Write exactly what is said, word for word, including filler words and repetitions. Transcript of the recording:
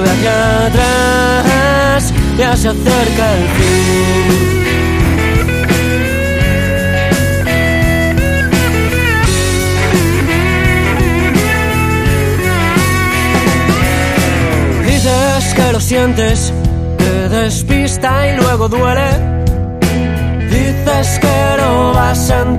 mira hacia atrás, ya se acerca el fin. Dices que lo sientes, te despista y luego duele. Dices que no vas a